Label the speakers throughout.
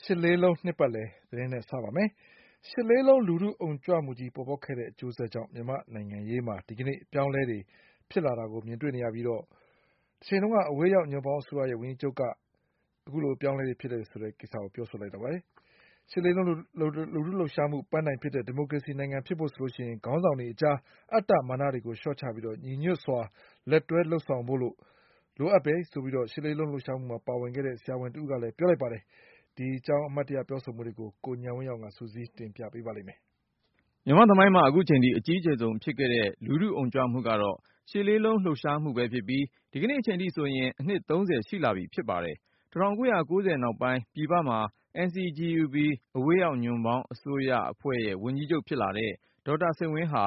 Speaker 1: ရှစ်လေးလုံးနှစ်ပတ်လည်သတင်းနဲ့စပါမယ်။ရှစ်လေးလုံးလူထုအုံကြွမှုကြီးပေါ်ပေါက်ခဲ့တဲ့အကျိုးဆက်ကြောင့်မြန်မာနိုင်ငံရေးမှာဒီကနေ့အပြောင်းလဲတွေဖြစ်လာတာကိုမြင်တွေ့နေရပြီးတော့တချိန်လုံးကအဝေးရောက်ညွန့်ပေါင်းအစိုးရရဲ့ဝန်ကြီးချုပ်ကအခုလိုအပြောင်းလဲတွေဖြစ်တယ်ဆိုတဲ့ကိစ္စကိုပြောဆိုလိုက်တာပါ။ရှစ်လေးလုံးလူထုလှုပ်ရှားမှုပန်းတိုင်ဖြစ်တဲ့ဒီမိုကရေစီနိုင်ငံဖြစ်ဖို့ဆိုရင်ခေါင်းဆောင်တွေအကြားအတ္တမာနတွေကိုလျှော့ချပြီးတော့ညီညွတ်စွာလက်တွဲလှုပ်ဆောင်ဖို့လိုအပ်ပဲဆိုပြီးတော့ရှစ်လေးလုံးလှုပ်ရှားမှုမှာပါဝင်ခဲ့တဲ့ဆရာဝန်တူကလည်းပြောလိုက်ပါတယ်။ဒီအကြောင်းအမှတ်တရပြောဆိုမှုတွေကိုကိုဉာဏ်ဝင်းအောင်ကစူးစီးတင်ပြပေးပါလိမ့်မယ်
Speaker 2: ။မြန်မာသမိုင်းမှာအခုချိန်ထိအကြီးကျယ်ဆုံးဖြစ်ခဲ့တဲ့လူထုအုံကြွမှုကတော့ရှစ်လေးလုံးလှုပ်ရှားမှုပဲဖြစ်ပြီးဒီကနေ့အချိန်ထိဆိုရင်အနှစ်30ရှိလာပြီဖြစ်ပါတယ်။1990နောက်ပိုင်းပြည်ပမှာ NCGUB အဝေးရောက်ညွန့်ပေါင်းအစိုးရအဖွဲ့ရဲ့ဝန်ကြီးချုပ်ဖြစ်လာတဲ့ဒေါက်တာစိန်ဝင်းဟာ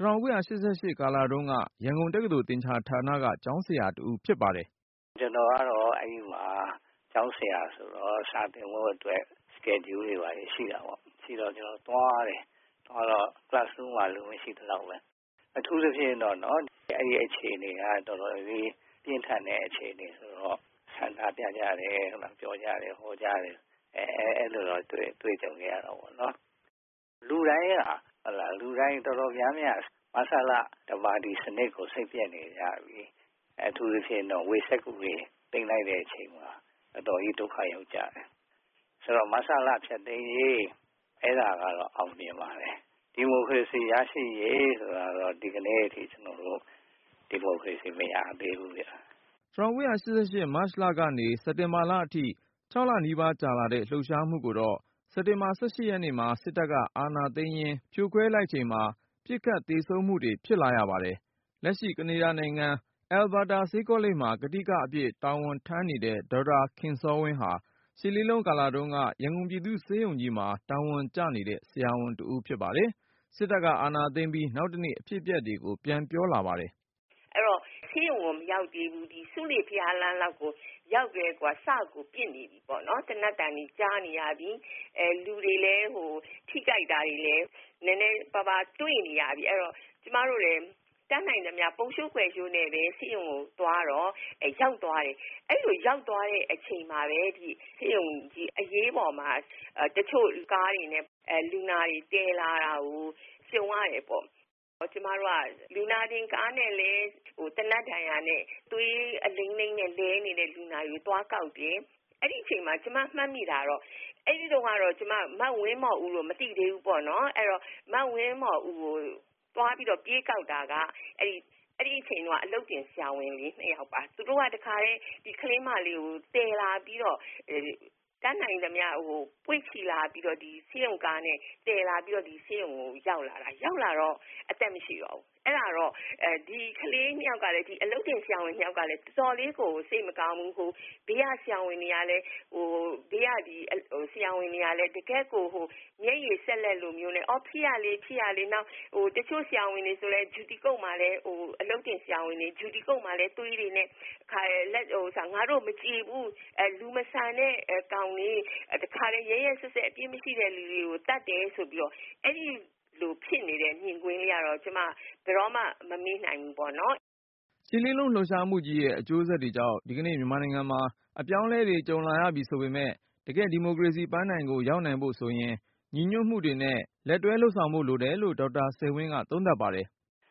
Speaker 2: 1988ကာလတုန်းကရန်ကုန်တက္ကသိုလ်သင်္ချာဌာနကကျောင်းဆရာတူဖြစ်ပါတယ်
Speaker 3: ။ကျွန်တော်ကတော့အဲဒီမှာကျောင်းဆရာဆိုတော့စာသင်ဖို့အတွက် schedule တွေပါရှိတာပေါ့ရှိတော့ကျွန်တော်သွားတယ်သွားတော့ classroom မှာလူမရှိသလောက်ပဲအထူးသဖြင့်တော့အဲဒီအခြေအနေကတော်တော်လေးပြင်းထန်တဲ့အခြေအနေဆိုတော့ဆန္ဒပြကြတယ်ပြောကြတယ်ဟောကြတယ်အဲ့လိုတော့တွေ့ကြုံရတာပေါ့နော်လူတိုင်းလူတိုင်းတော်တော်များများမဆလာတပါတီစနစ်ကိုစိတ်ပြည့်နေကြပြီအထူးသဖြင့်တော့ဝေဆက်ကူတွေတင်လိုက်တဲ့အချိန်မှာအတော်ကြီးဒုက္ခရောက်ကြတယ်ဆိုတော့မဆလာဖြတ်သိမ်းရေးအဲ့ဒါကတော့အောင်မြင်ပါတယ်ဒီမိုကရေစီရရှိရေးဆိုတာတော့ဒီကနေ့အထိကျွန်တော်တို့ဒီမိုကရေစီမရသေးဘူးဗျ
Speaker 2: 1988မတ်လကနေစက်တင်ဘာလအထိ6လနီးပါးကြာလာတဲ့လှုပ်ရှားမှုကိုတော့စက်တင်ဘာ18ရက်နေ့မှာစစ်တပ်ကအာဏာသိမ်းရင်းဖြိုခွဲလိုက်ချိန်မှာပြစ်ခတ်သေဆုံးမှုတွေဖြစ်လာရပါတယ်လက်ရှိကနေဒါနိုင်ငံအယ်ဘာတာဆေးကောလိပ်မှာကတိကအပြည့်တာဝန်ထမ်းနေတဲ့ဒေါက်တာခင်စောဝင်းဟာရှစ်လေးလုံးကာလတုန်းကရန်ကုန်ပြည်သူ့ဆေးရုံကြီးမှာတာဝန်ကျနေတဲ့ဆရာဝန်တဦးဖြစ်ပါတယ်စစ်တပ်ကအာဏာသိမ်းပြီးနောက်တနေ့အဖြစ်အပျက်တွေကိုပြန်ပြောလာပါတယ်
Speaker 4: အဲ့တော့ဆေးရုံကိုမရောက်သေးဘူးဒီစုလေဖျားလန်းလောက်ကိုရောက်ခဲ့ကွာစကိုပြစ်နေပြီပေါ့နော်တနတ်တန်ကြီးကြားနေရပြီလူတွေလည်းထိကြိုက်တာတွေလည်းနည်းနည်းပါတွေ့နေရပြီအဲ့တော့ကျမတို့လည်းတန်းနိုင်သမျှပုံရှုပ်ခွဲရှုပ်နဲ့ပဲဆေးရုံကိုသွားတော့ရောက်သွားတယ်အဲ့လိုရောက်သွားတဲ့အချိန်မှာပဲဒီဆေးရုံကြီးအရေးပေါ်မှာတချို့ကားတွေနဲ့လူနာတွေတဲလာတာကိုရှုံရတယ်ပေါ့ကျမတို့ကလူနာတင်ကားနဲ့လဲတနတ်ဒဏ်ရာနဲ့သွေးအလိမ့်လိမ့်နဲ့လဲနေတဲ့လူနာတွေသွားကောက်တယ်အဲ့ဒီအချိန်မှာကျမမှတ်မိတာတော့အဲ့ဒီတော့ကတော့ကျမမတ်ဝင်းမော်ဦးလို့မသိသေးဘူးပေါ့နော်အဲ့တော့မတ်ဝင်းမော်ဦးကိုသွားပြီးတော့ပြေးကောက်တာကအဲ့ဒီအချိန်တော့အလုပ်တင်ဆရာဝန်လေး2ယောက်ပါသူတို့ကတခါတည်းဒီကလေးမလေးကိုတည်လာပြီးတော့တန်းနိုင်သမျှပွေ့ချီလာပြီးတော့ဒီဆေးရုံကားနဲ့တည်လာပြီးတော့ဒီဆေးရုံကိုရောက်လာတော့အသက်မရှိတော့ဘူးအဲ့ဒါတော့ဒီကလေး2ယောက်ကလည်းဒီအလုပ်တင်ဆရာဝန်2ယောက်ကလည်းတော်တော်လေးကိုစိတ်မကောင်းဘူးဘေးကဆရာဝန်တွေကလည်းဘေးကဒီဆရာဝန်တွေကလည်းတကယ်ကိုမျက်ရည်ဆက်လက်လိုမျိုးနဲ့ဖြစ်ရလေးနောက်တချို့ဆရာဝန်တွေဆိုလဲဂျူတီကုတ်မှာလည်းအလုပ်တင်ဆရာဝန်တွေဂျူတီကုတ်မှာလည်းသွေးတွေနဲ့ခါလက်ငါတို့မကြည့်ဘူးလူမဆန်တဲ့ကောင်လေးတခါတည်းရဲဆက်ဆက်အပြစ်မရှိတဲ့လူတွေကိုတတ်တယ်ဆိုပြီးတော့အဲ့ဒီလိုဖြစ်နေတဲ့မြင်ကွင်းလေးကတော့ကျမဘယ်တော့မှမမေ့နိုင်ဘူးပေါ့နော်
Speaker 2: ရှစ်လေးလုံးလှုပ်ရှားမှုကြီးရဲ့အကျိုးဆက်တွေကြောင့်ဒီကနေ့မြန်မာနိုင်ငံမှာအပြောင်းအလဲတွေကြုံလာရပြီဆိုပေမဲ့တကယ်ဒီမိုကရေစီပန်းတိုင်ကိုရောက်နိုင်ဖို့ဆိုရင်ညီညွတ်မှုတွေနဲ့လက်တွဲလှုပ်ဆောင်ဖို့လိုတယ်လို့ဒေါက်တာစိန်ဝင်းကသုံးသပ်ပါတယ်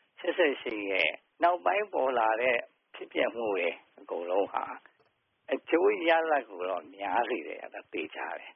Speaker 3: 88ရဲ့နောက်ပိုင်းပေါ်လာတဲ့ဖြစ်ပျက်မှုတွေအကုန်လုံးဟာအကျိုးရလဒ်ကိုတော့များစေတယ်အဲ့ဒါသိကြတယ်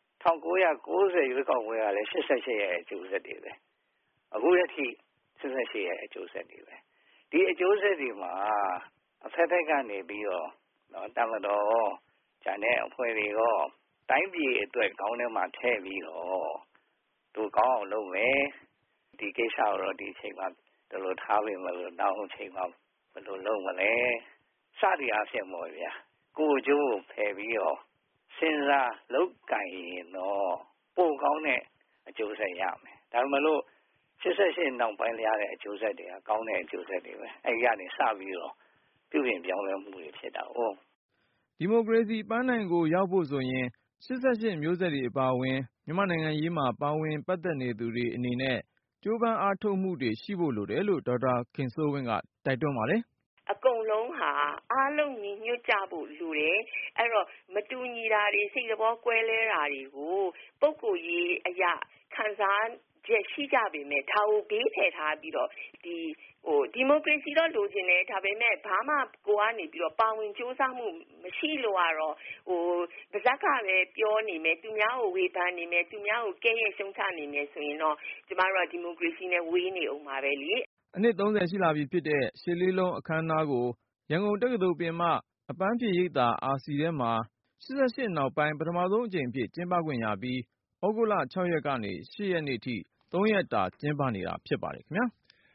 Speaker 3: 1990ရွေးကောက်ပွဲကလည်း88ရဲ့အကျိုးဆက်တွေပဲအခုလက်ထိ88ရဲ့အကျိုးဆက်တွေပဲဒီအကျိုးဆက်တွေမှာအဖက်ဖက်ကနေပြီးတော့တမတော်ဂျန်တဲ့အဖွဲ့တွေရောတိုင်းပြည်အတွက်ကောင်းထဲမှာထည့်ပြီးတော့သူကောင်းအောင်လုပ်မယ်ဒီကိစ္စတော့ဒီအချိန်မှာဒီလိုထားပေးမလို့နောက်အချိန်မှာဘယ်လိုလုပ်မလဲစသည်အဖြစ်ပေါ့ဗျာကိုယ်ကျိုးဖယ်ပြီးတော့စဉ်းစားလုပ်ကင်ရင်တော့ပိုကောင်းတဲ့အကျိုးဆက်ရမယ်ဒါမှမဟုတ်88နောက်ပိုင်းရတဲ့အကျိုးဆက်တွေကကောင်းတဲ့အကျိုးဆက်တွေပဲအဲဒီကနေစပြီးတော့ပြုပြင်ပြောင်းလဲမှုတွေဖြစ်တာဟုတ်
Speaker 2: ဒီမိုကရေစီပန်းတိုင်ကိုရောက်ဖို့ဆိုရင်88မျိုးဆက်တွေအပါအဝင်မြန်မာနိုင်ငံရေးမှာပါဝင်ပတ်သက်နေသူတွေအနေနဲ့ကြိုးပမ်းအားထုတ်မှုတွေရှိဖို့လိုတယ်လို့ဒေါက်တာခင်စိုးဝင်းကတိုက်တွန်းပါတယ်
Speaker 4: အကုန်လုံးဟာအားလုံးညီညွတ်ကြဖို့လိုတယ်အဲ့တော့မတူညီတာတွေစိတ်သဘောကွဲလဲတာတွေကိုပုဂ္ဂိုလ်ရေးအရာခံစားချက်ရှိကြပေမဲ့ဒါကိုဘေးဖယ်ထားပြီးတော့ဒီမိုကရေစီတော့လိုချင်တယ်ဒါပေမဲ့ဘာမှကိုကနေပြီးတော့ပါဝင်ကြိုးစားမှုမရှိလို့ကတော့ပါဇက်ကပဲပြောနေမယ်သူများကိုဝေဖန်နေမယ်သူများကိုကဲရဲ့ရှုံးချနေမယ်ဆိုရင်တော့ကျမတို့ကဒီမိုကရေစီနဲ့ဝေးနေအောင်ပါပဲလေ
Speaker 2: အနှစ်30ရှိလာပြီဖြစ်တဲ့ရှစ်လေးလုံးအခမ်းအနားကိုရန်ကုန်တက္ကသိုလ်ပင်မအပန်းဖြေရိပ်သာ RC ထဲမှာ88နောက်ပိုင်းပထမဆုံးအကြိမ်အဖြစ်ကျင်းပခွင့်ရပြီးဩဂုတ်လ6ရက်ကနေ8ရက်နေ့ထိ3ရက်တာကျင်းပနေတာဖြစ်ပါတယ်ခင်ဗျာ